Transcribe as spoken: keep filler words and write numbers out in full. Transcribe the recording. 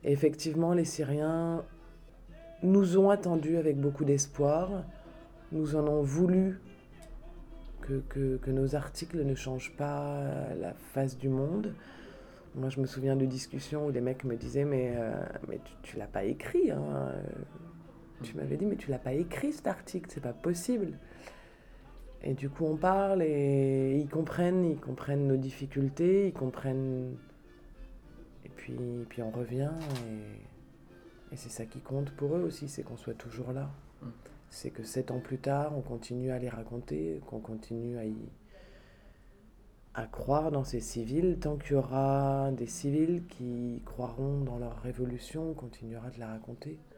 Et effectivement, les Syriens nous ont attendus avec beaucoup d'espoir, nous en ont voulu que, que, que nos articles ne changent pas la face du monde. Moi, je me souviens de discussions où les mecs me disaient mais, euh, mais tu, tu l'as pas écrit, hein. Tu m'avais dit mais tu l'as pas écrit cet article, c'est pas possible. Et du coup, on parle et ils comprennent, ils comprennent nos difficultés, ils comprennent. Et puis, puis on revient et, et c'est ça qui compte pour eux aussi, c'est qu'on soit toujours là. Mm. C'est que sept ans plus tard, on continue à les raconter, qu'on continue à y à croire dans ces civils. Tant qu'il y aura des civils qui croiront dans leur révolution, on continuera de la raconter.